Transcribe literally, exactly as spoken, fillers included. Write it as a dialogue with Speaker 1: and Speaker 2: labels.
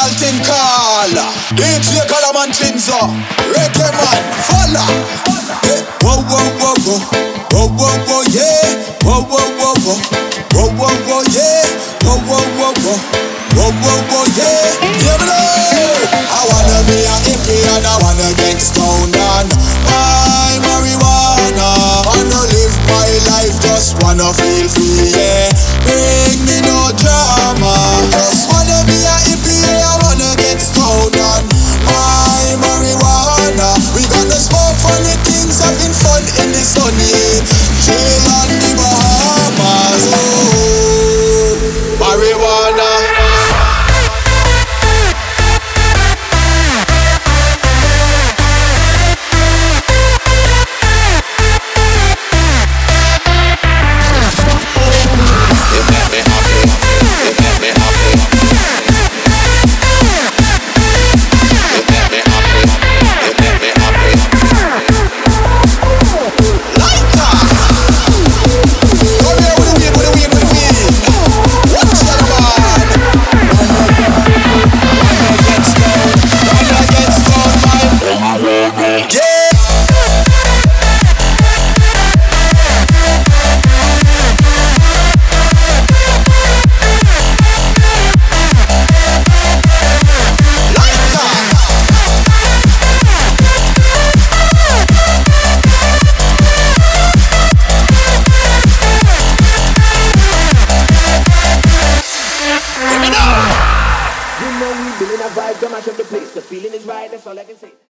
Speaker 1: special thing call D J Kalaman Chinzo, reggae man, follow. Hey, whoa, whoa, whoa, whoa, whoa, whoa, whoa, yeah, whoa, whoa, whoa, whoa, whoa, whoa, whoa, yeah, whoa, whoa, whoa, whoa, whoa, whoa, whoa, yeah, yeah, me know. I wanna be a hippie and I wanna get stoned on my marijuana. Wanna live my life, just wanna feel free, yeah. Bring me no drama. Just wanna be a hippie, yeah, I wanna get stoned on my marijuana. We gonna smoke funny things, having fun in the sun, yeah. Chill on the Bahamas, oh, marijuana.
Speaker 2: You know we building a vibe to match up the place. The feeling is right, that's all I can say.